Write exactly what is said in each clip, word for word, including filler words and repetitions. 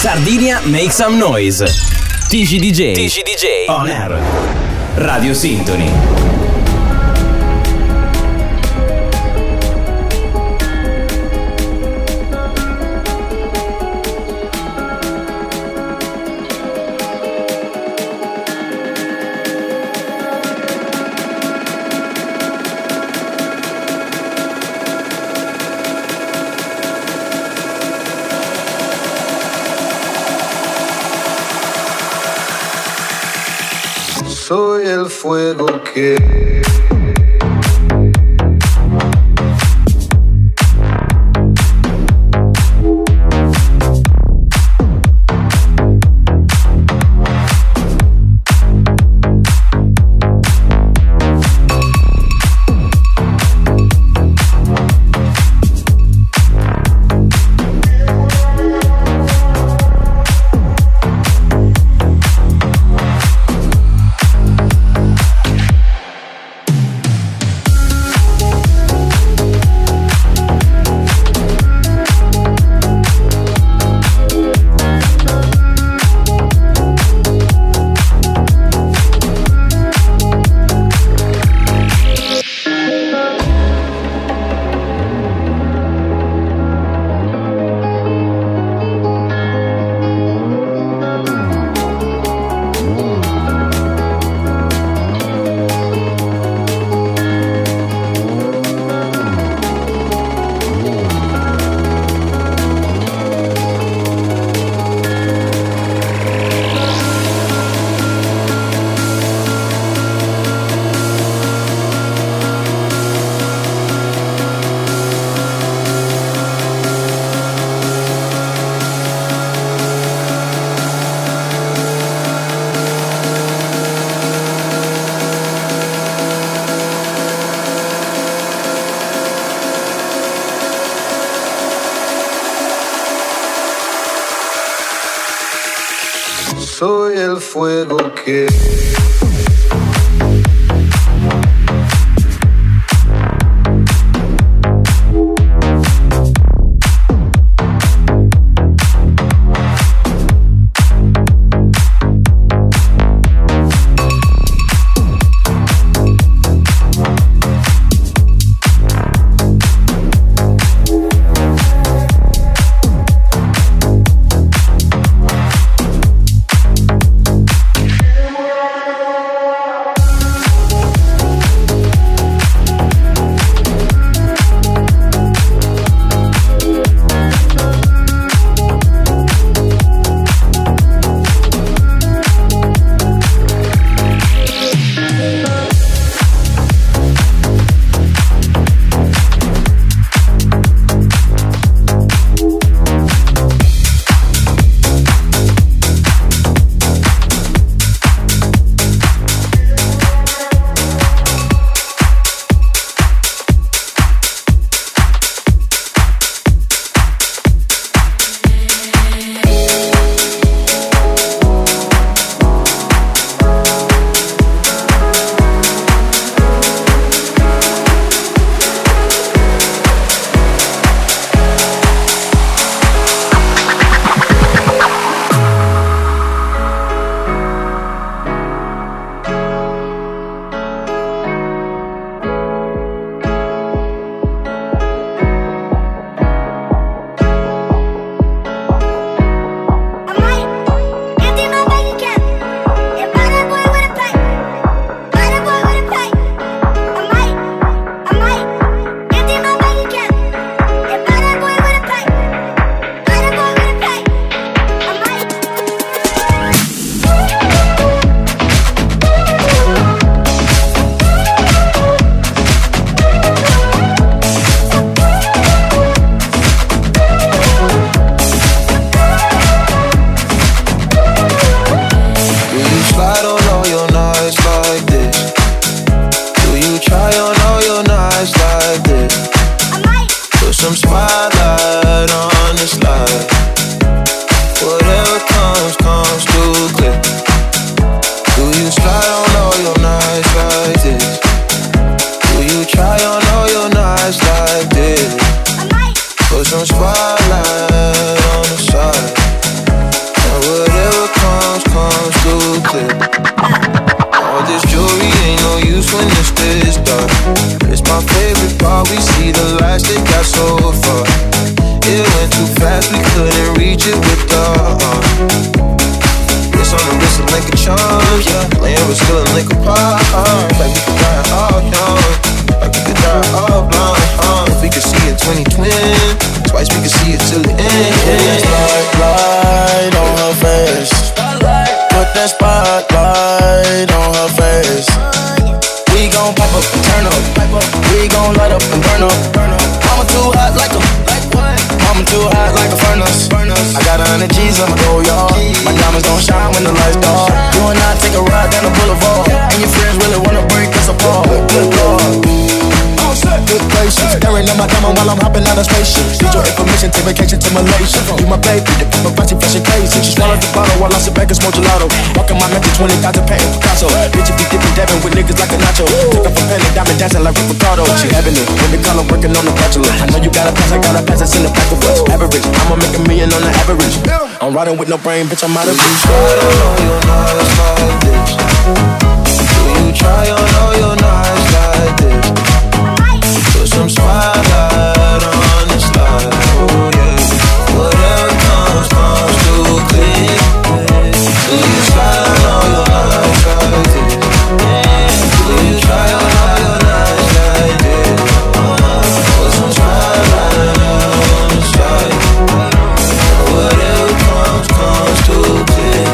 Sardinia Make Some Noise. T G D J. T G D J. On Air. Radio Sintony. Soy el fuego que soy el fuego que some spotlight on the side. tip. All this jewelry ain't no use when it's this dark. It's my favorite part, we see the lights that got so far. It went too fast, we couldn't reach it with the uh. It's on the wrist of like a charm, yeah. Laying with still a link apart. Like we could die all young, like we could die all blind. uh. If we could see it twenty twenty, twice we could see it till the end. Spotlight on her face. Put that spotlight on her face. We gon' pipe up and turn up. We gon' light up and burn up. Mama too hot like a Mama too hot like a furnace. I got a hundred G's, I'ma go yard. My diamonds gon' shine when the lights dark. You and I take a ride down the boulevard, and your friends really wanna break us apart. Good Lord, good gracious. Staring at my diamond while I'm hopping out of spaceship. Need your information, take vacation to Malaysia. You my baby, the paparazzi flashing crazy. She swallowed the bottle while I sit back and smoke gelato. Walking my method, twenty thousand patent Picasso. Bitch, you be dipping, dabbing with niggas like a nacho. Took up a penny, diamond dancing like Rick Ricardo. She having it, when the color working on the bachelor. I know you got a pass, I got a pass, that's in the pack of what's average. I'ma make a million on the average. I'm riding with no brain, bitch, I'm out of reach. I don't know you're nice like this. Do you try on all your nights like this? Put some spotlight on this life, oh yeah. Whatever comes, comes too quick. Do you try on all your nights like this? Do you try on all your nights like this? Put some spotlight on this life. Whatever comes, comes too quick.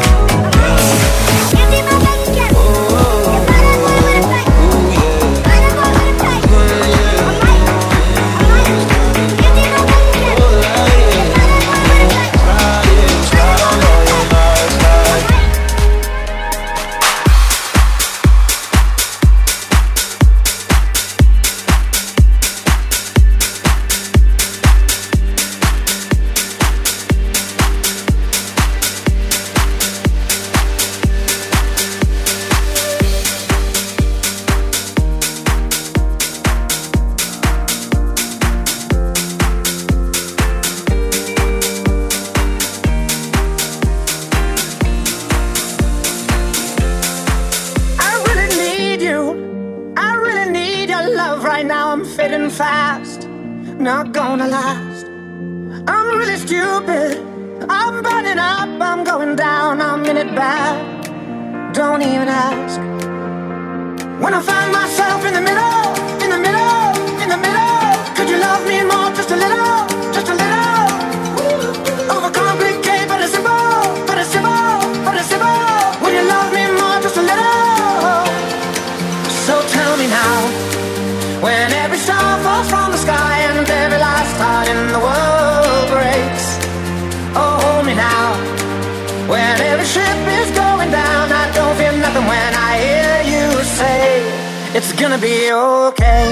Not gonna last. I'm really stupid. I'm burning up, I'm going down, I'm in it bad. Don't even ask. When I find myself in the middle, in the middle, in the middle, could you love me more, just a little, just a little? Overcomplicate, but it's simple, but it's simple, but it's simple. Would you love me more, just a little? So tell me now, when every star falls from the sky and every last heart in the world breaks. Oh, hold me now. When every ship is going down, I don't feel nothing when I hear you say, it's gonna be okay.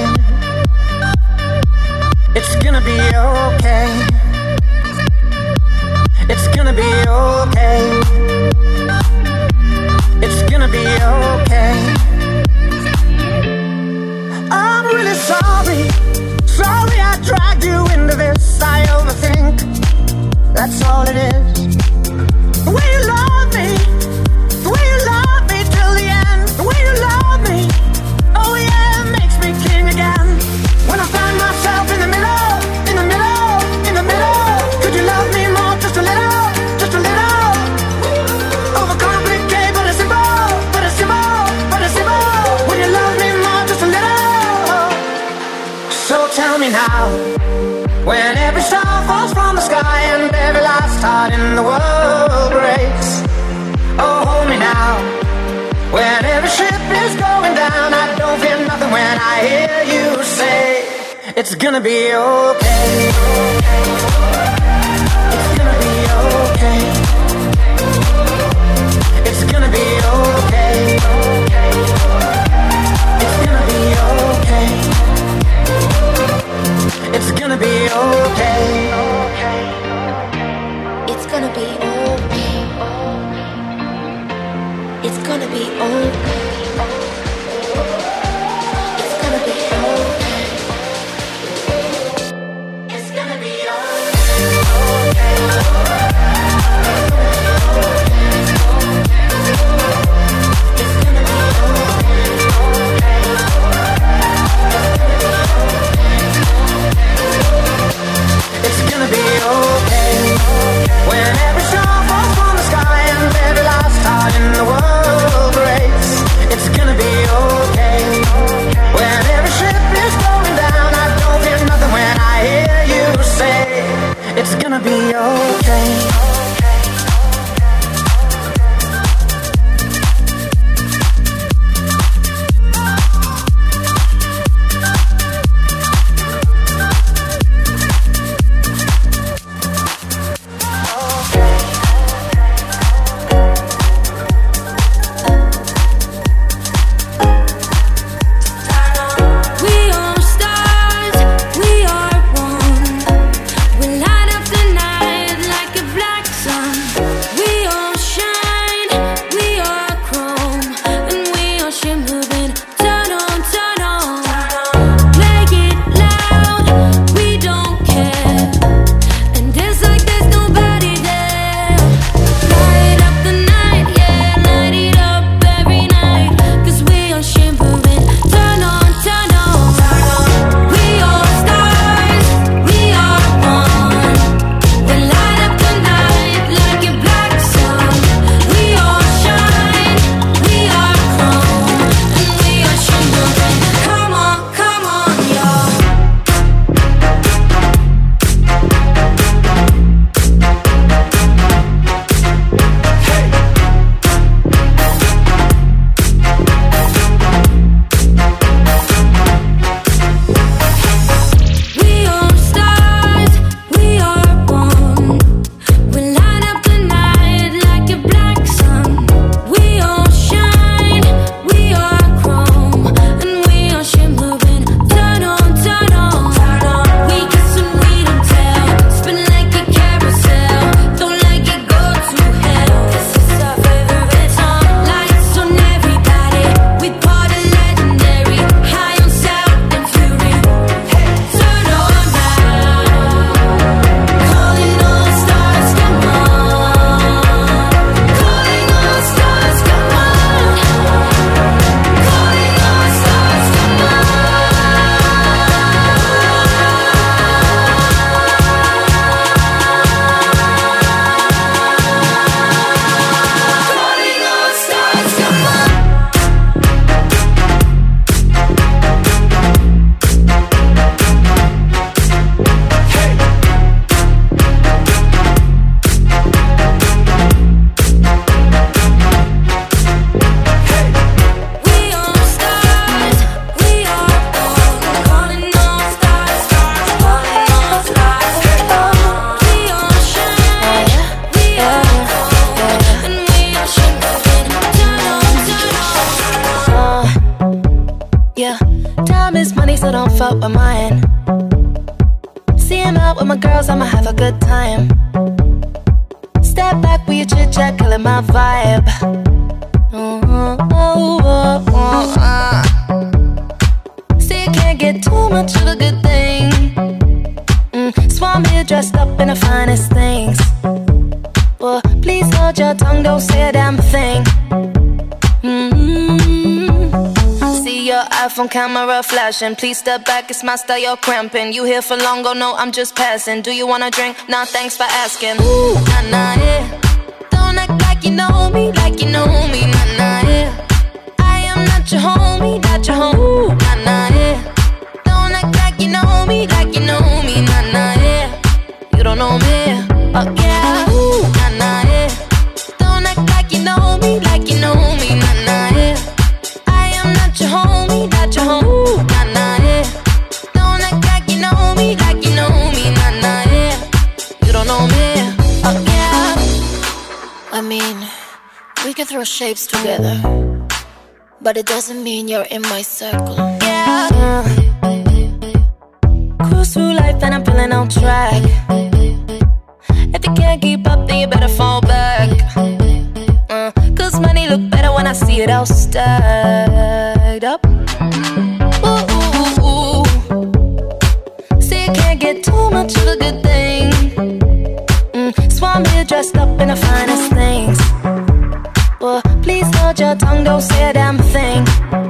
It's gonna be okay. It's gonna be okay. It's gonna be okay. I'm really sorry, sorry I dragged you into this. I overthink, that's all it is. The way you love me, the way you love me till the end. The way you love me, oh yeah, it makes me king again. When I find myself in the middle, in the middle, in the middle, could you love me more, just a little, just a little? Overcomplicate, but it's simple, but it's simple, but it's simple. Would you love me more, just a little? So tell me now, when every star falls from the sky and every last heart in the world breaks. Oh, hold me now, when every ship is going down, I don't feel nothing when I hear you say, it's gonna be okay. It's gonna be okay. It's gonna be okay. It's gonna be okay. It's gonna be okay. It's gonna be okay. It's gonna be okay. It's gonna be okay. It's gonna be okay. It's gonna be okay. Camera flashing, please step back, it's my style, you're cramping. You here for long, oh no, I'm just passing. Do you wanna drink? Nah, thanks for asking. Ooh, nah, nah, yeah. Don't act like you know me, like you know me, nah, nah, yeah. I am not your homie, not your homie, ooh, nah, nah, yeah. Don't act like you know me, like you know me, nah, nah, yeah. You don't know me, oh yeah, ooh, nah, nah, yeah. Don't act like you know me, like you know me, nah, nah, yeah. I am not your homie, not your homie, ooh, nah, nah, yeah. Don't act like you know me, like you know me, nah, nah, yeah. You don't know me, oh yeah. I mean, we can throw shapes together, but it doesn't mean you're in my circle. Yeah. Uh, cruise through life and I'm feeling on track. If you can't keep up, then you better fall back. Uh, Cause money look better when I see it all stacked up. Ooh, ooh, ooh. See, you can't get too much of a good thing. Mm, so I'm here dressed up in the finest things. Well, please hold your tongue, don't say a damn thing.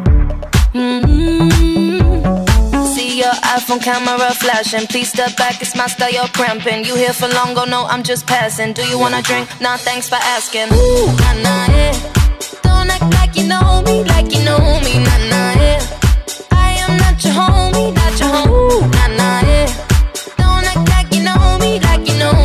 Mm-hmm. See your iPhone camera flashing. Please step back, it's my style, you're cramping. You here for long, oh no, I'm just passing. Do you wanna drink? Nah, thanks for asking. Ooh, nah, nah, yeah. Don't act like you know me, like you know me, nah, nah, yeah. I am not your homie, not your homie, ooh, nah, nah, yeah. Don't act like you know me, like you know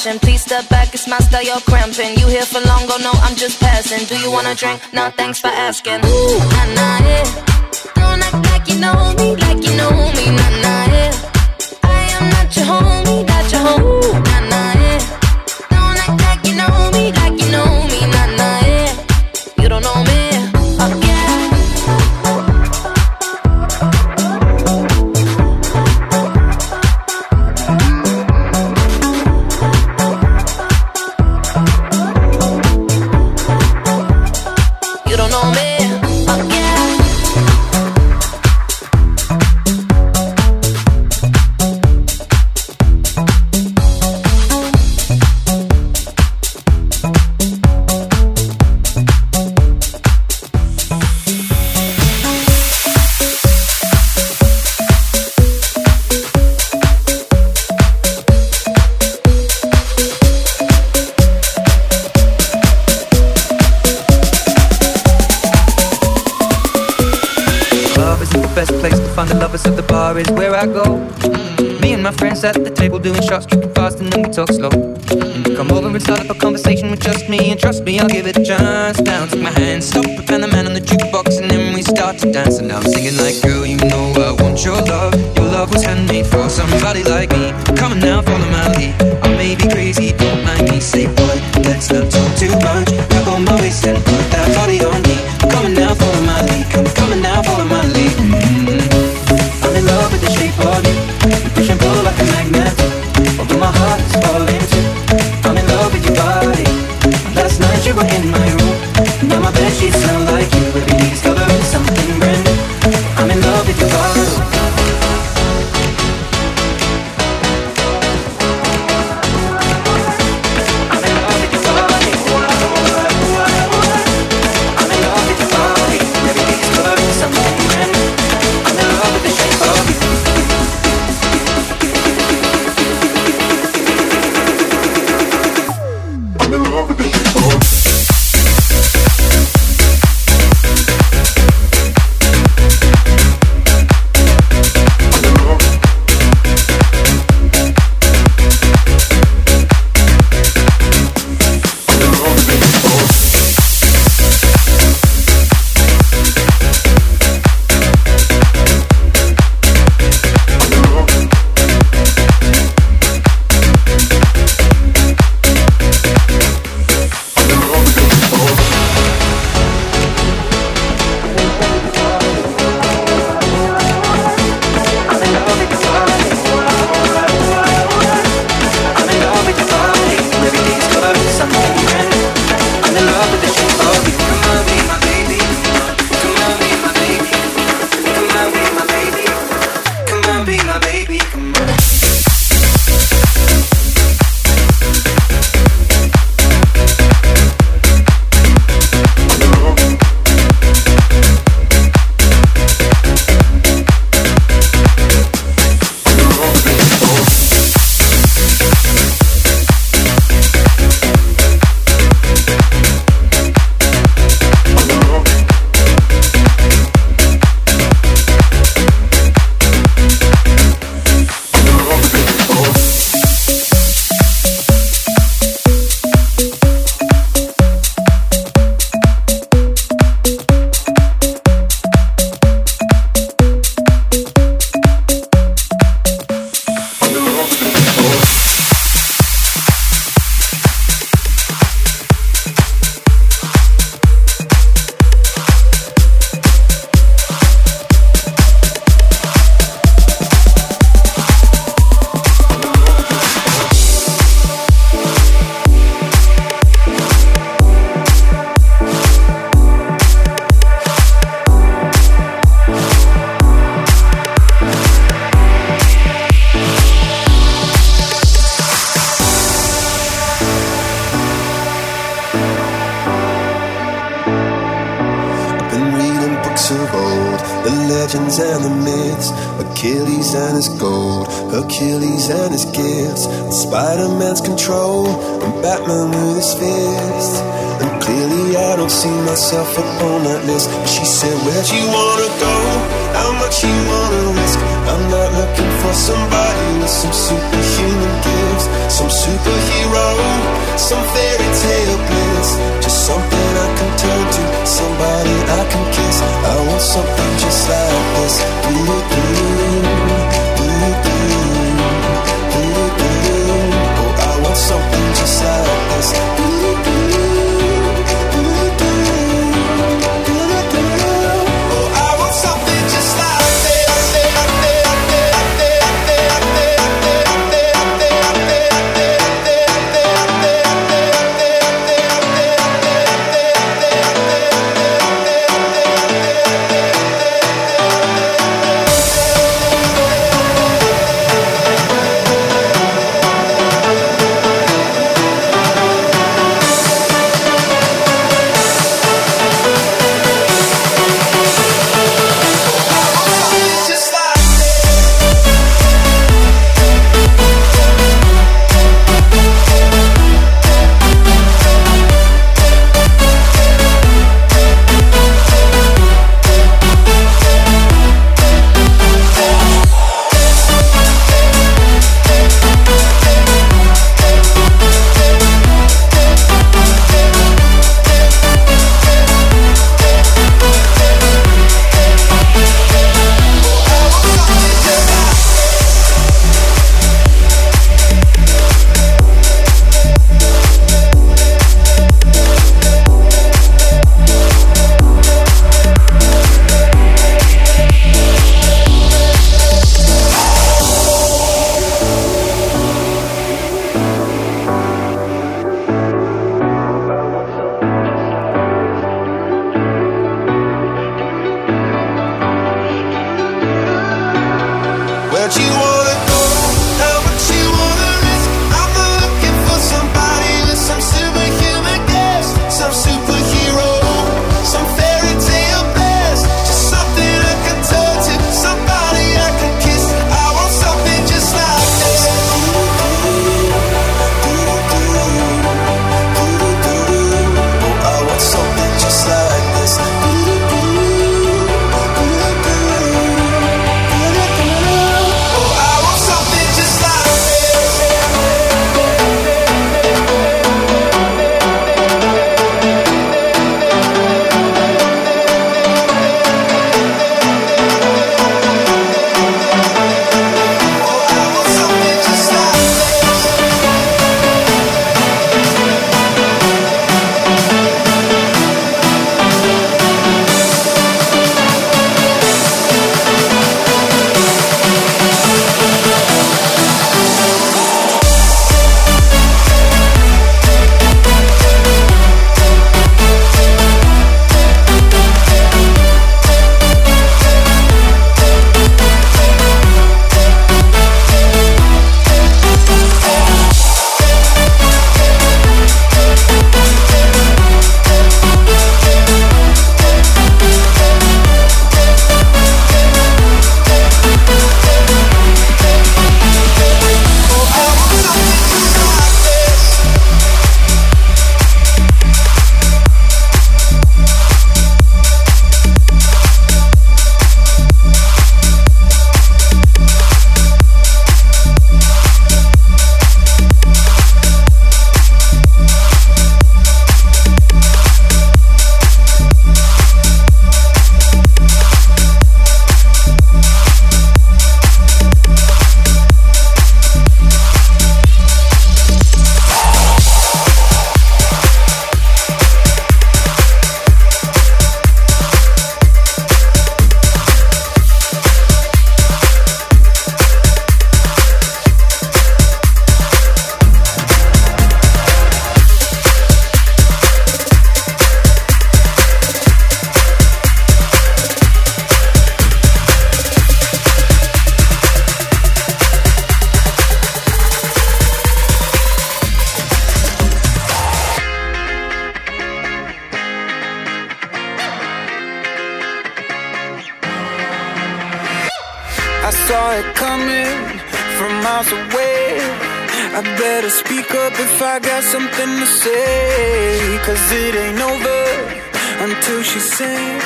flashing. Please step back, it's my style, you're cramping. You here for long, oh no, I'm just passing. Do you wanna drink? Nah, thanks for asking. Ooh, nah, nah, yeah. Don't act like you know me, like you know me, nah, nah, yeah. I am not your homie, not your homie, nah, nah, yeah. Don't act like you know me, like you know me, nah, nah, yeah. You don't know me, oh yeah. Is where I go. Mm. Me and my friends at the table doing shots, tripping fast, and then we talk slow. Mm. Come over and start up a conversation with just me, and trust me, I'll give it a chance. Now take my hand, stop it, and the man on the jukebox, and then we start to dance. And now I'm singing like, girl, you know I want your love. Your love was handmade for somebody like me. Come on now, follow my lead. I may be crazy, don't mind me. Say, boy, let's not talk too much. Grab on my waist and put that body on me. Come on now, follow my lead. Come, come on now, follow my lead. Mm-hmm. I'm in love with the shape of you. You push and pull like a magnet. Although my heart is falling too. I'm in love with your body. Last night you were in my room. Now my bedsheets smell like you. Every day discovering something brand new. I'm in love with your body. I'm in love with your body. I'm in love with your body. Every day discovering something brand new. I'm in love with the shape of you. I'm in love with the shape of you. legends and the myths, Achilles and his gold, Hercules and his gifts, and Spider-Man's control, and Batman with his fists. And clearly I don't see myself upon that list. But she said, where'd you wanna go? How much you wanna risk? I'm not looking for somebody with some superhuman gifts. some superhero, some fairy tale bliss. Just something I can turn to, somebody I can kiss. I want something just like this. Do-do-do, do-do-do, do-do-do. Oh, I want something just like this. Do-do-do, do-do-do, do-do-do. Oh, I want something just like this. I saw it coming from miles away. I better speak up if I got something to say, 'cause it ain't over until she sings.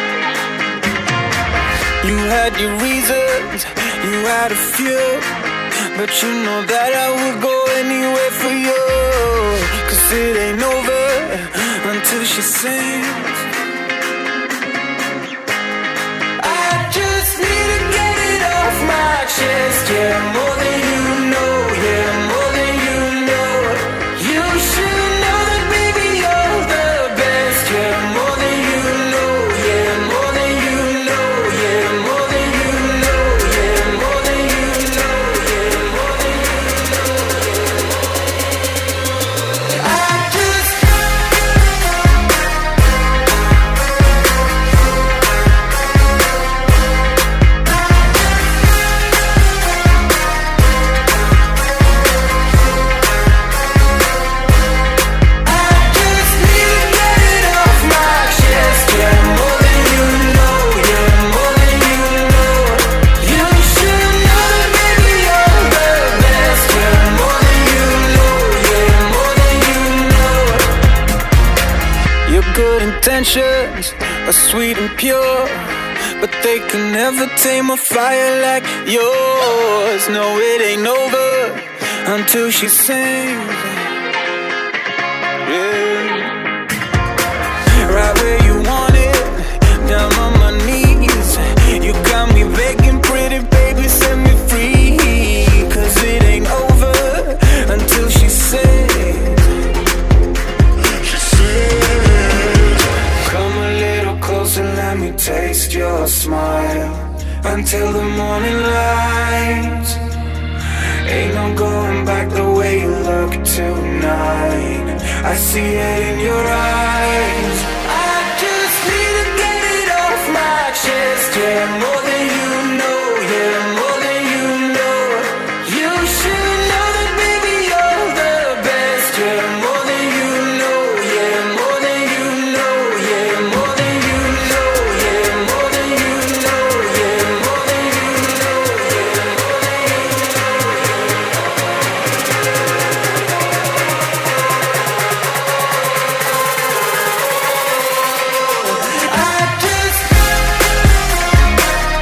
You had your reasons, you had a few, but you know that I would go anywhere for you. Cause it ain't over until she sings. I just need to get it off my chest. Yeah, more than you know. Yeah, more than you know. You should know that, baby, you're the best. Yeah, more than you know. Yeah, more than you know. Yeah, more than you know. Yeah, more than you know. Yeah, more than you know. I just intentions are sweet and pure, but they can never tame a fire like yours. No, it ain't over until she sings. Yeah. Right where you want it, down on my knees. You got me begging, pretty baby, set me free. Cause it ain't over until she sings. Let me taste your smile until the morning light. Ain't no going back the way you look tonight. I see it in your eyes. I just need to get it off my chest. Yeah, more than you know. Yeah, more than you know. You should know that, baby, you're the best. Yeah, more than you know. Yeah, more than you know. Yeah, more than you know. Yeah, more than you know. Yeah, more than you know. Yeah, more than you know. I just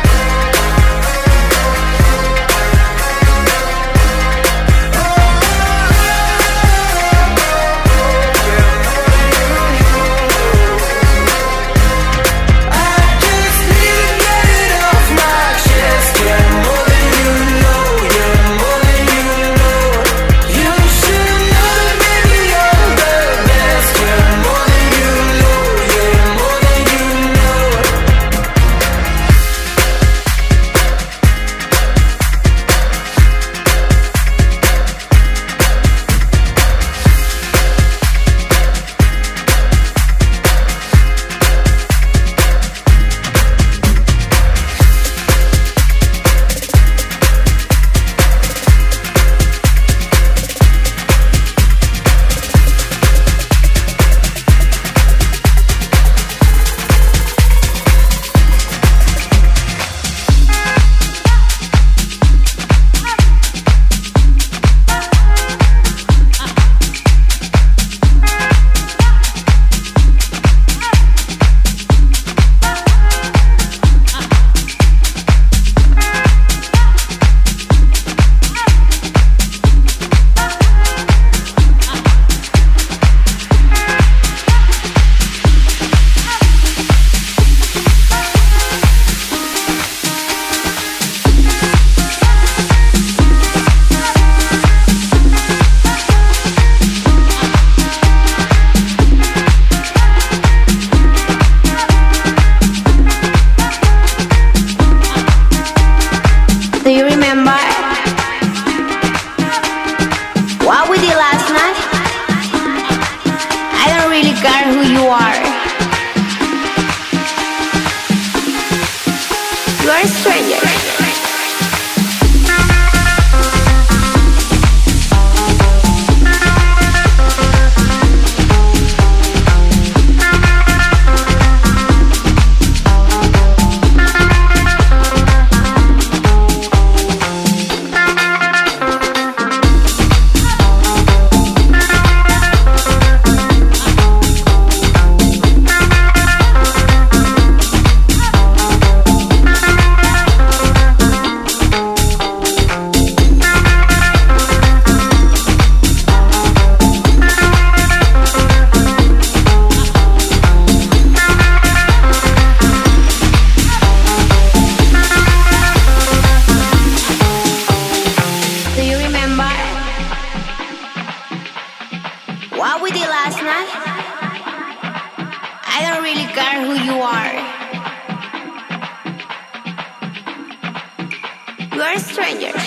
We're strangers.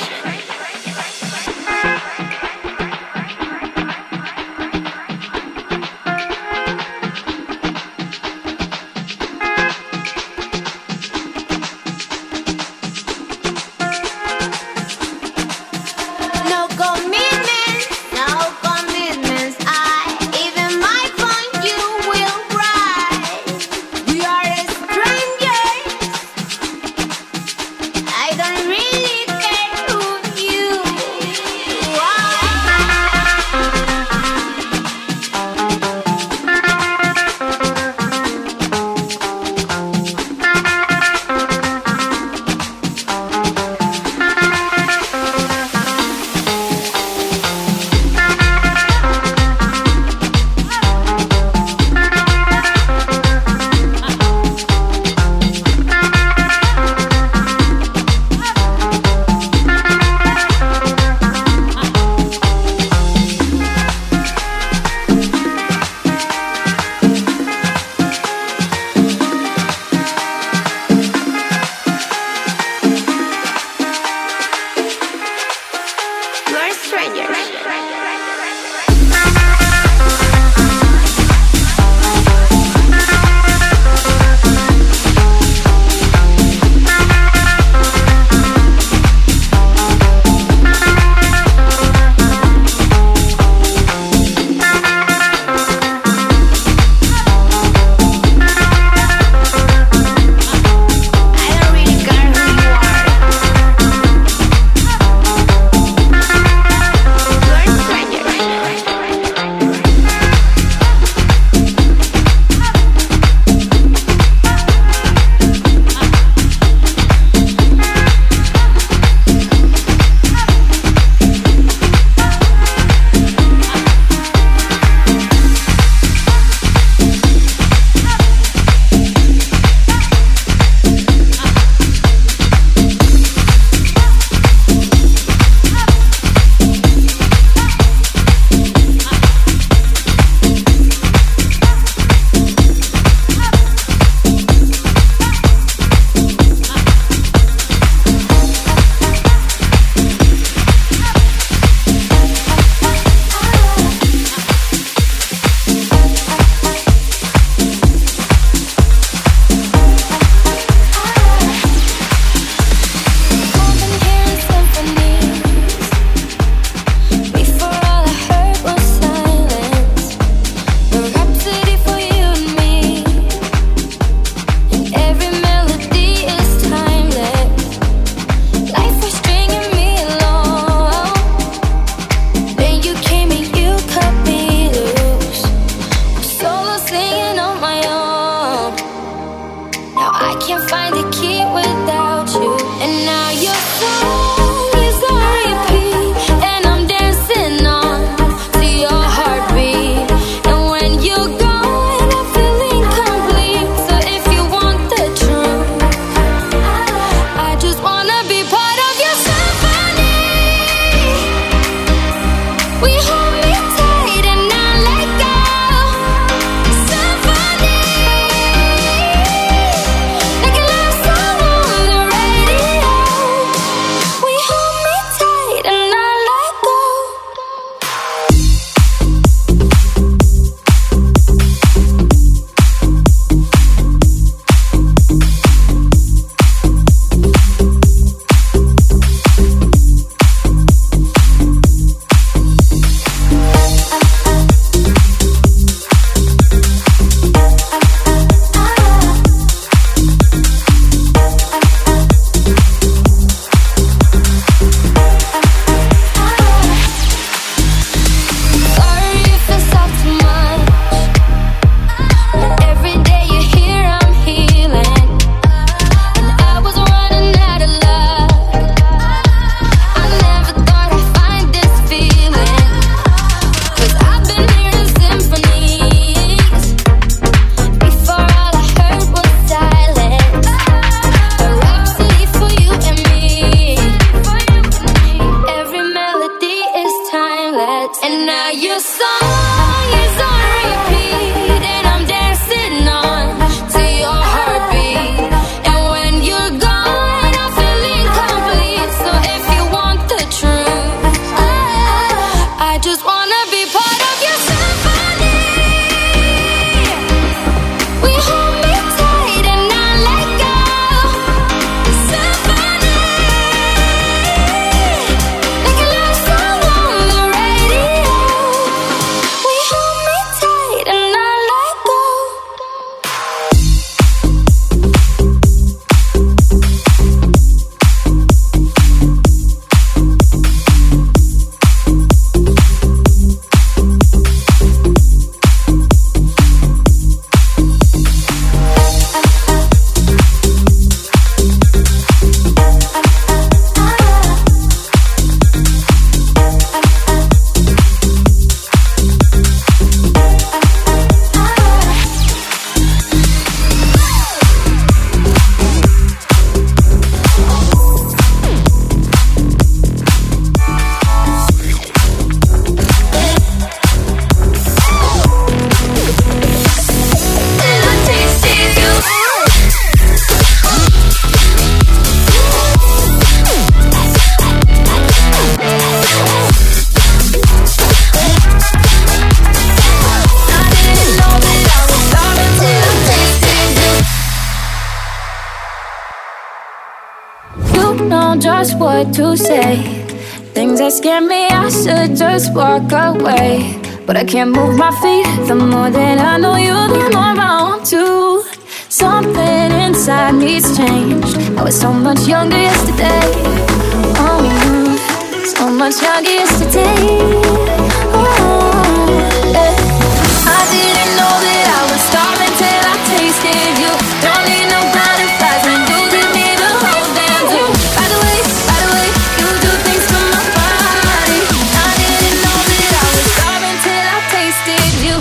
know just what to say. Things that scare me, I should just walk away. But I can't move my feet. The more that I know you, the more I want to. Something inside me's changed. I was so much younger yesterday. Oh, so much younger yesterday. Oh, yeah. I didn't know that I was starving till I tasted you. Don't need no butterflies and you give me the whole damn zoo. By the way, by the way, you do things to my body. I didn't know that I was starving till I tasted you.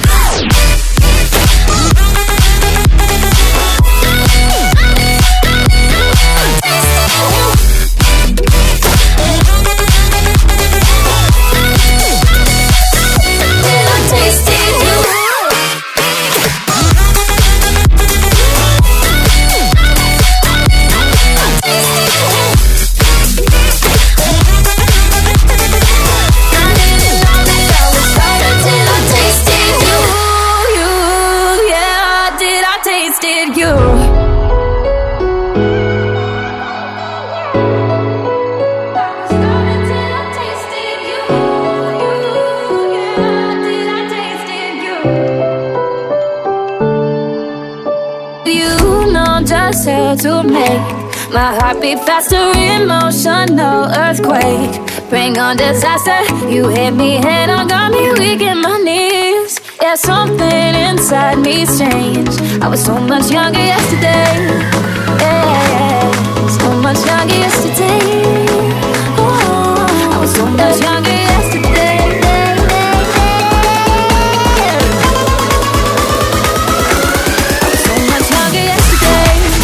To make my heart beat faster, emotional earthquake. Bring on disaster. You hit me head on, got me weak in my knees. Yeah, something inside me's changed. I was so much younger yesterday. Yeah, so much younger yesterday. Oh, I was so much younger yesterday. I was so much younger yesterday.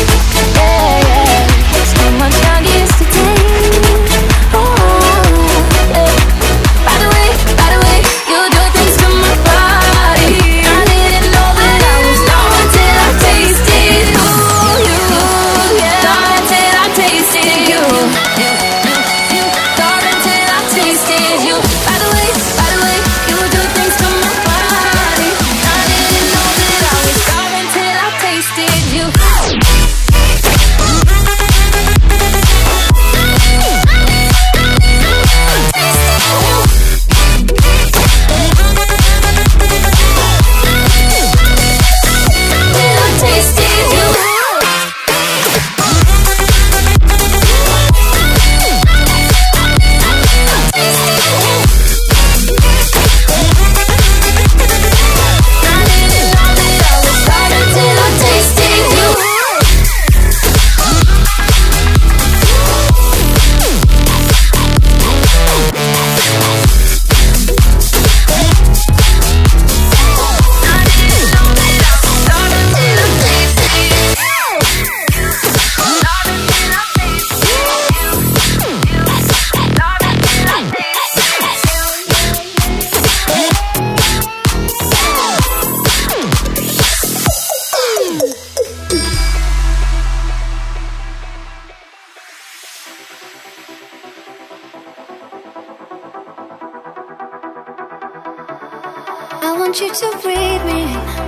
want you to breathe me.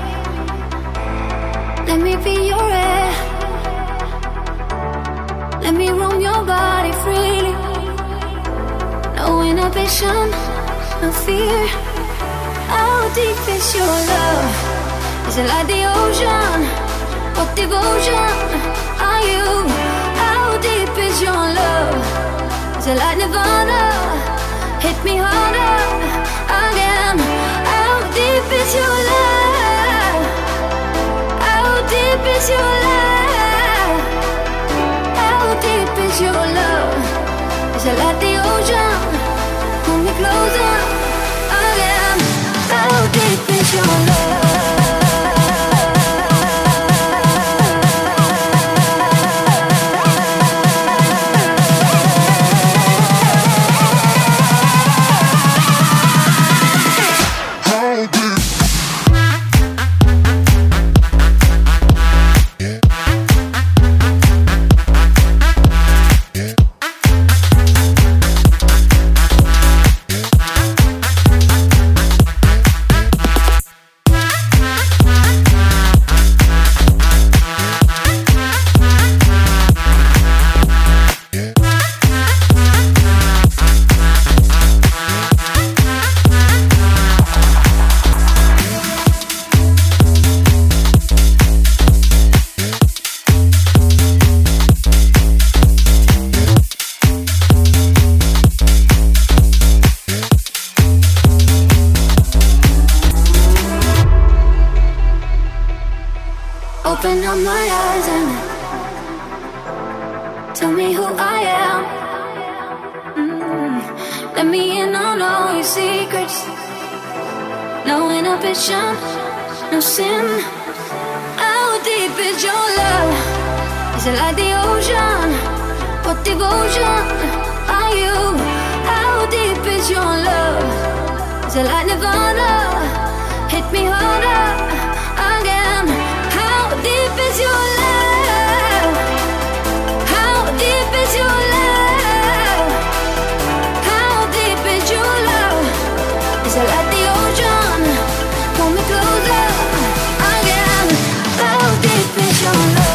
Let me be your air. Let me roam your body freely. No inhibition, no fear. How deep is your love? Is it like the ocean? What devotion are you? How deep is your love? Is it like Nirvana? Hit me harder again. How deep is your love? How deep is your love? How deep is your love? Is it like the ocean? Pull me closer again. How deep is your love? Tell me who I am. Mm. Let me in on all your secrets. No inhibition, no sin. How deep is your love? Is it like the ocean? What devotion are you? How deep is your love? Is it like Nirvana? Hit me harder again. How deep is your love? How deep is your love? How deep is your love? Is it like the ocean? Pull me closer again. How deep is your love?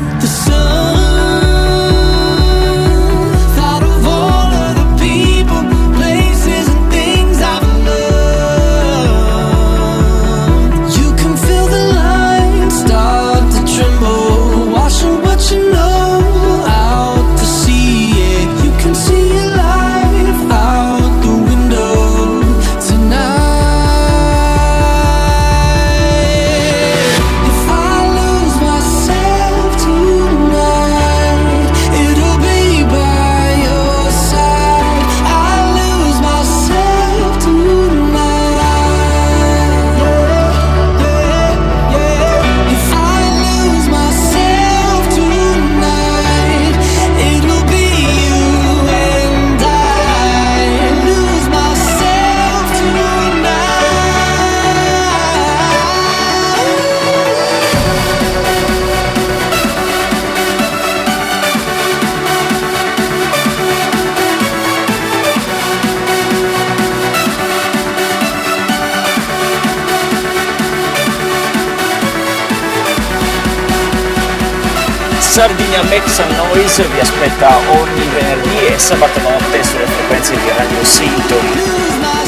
the sun. Thought of all of the people, places and things I've loved. You can feel the lines start to tremble, washing what you know out to sea. Yeah, you can see your life out the window tonight. If I lose myself tonight, it'll be by your side. I lose myself tonight. Yeah, yeah. If I lose myself tonight, it'll be you and I. Lose myself Sardinia Make Some Noise vi aspetta ogni venerdì e sabato notte sulle frequenze di Radio Sintonia.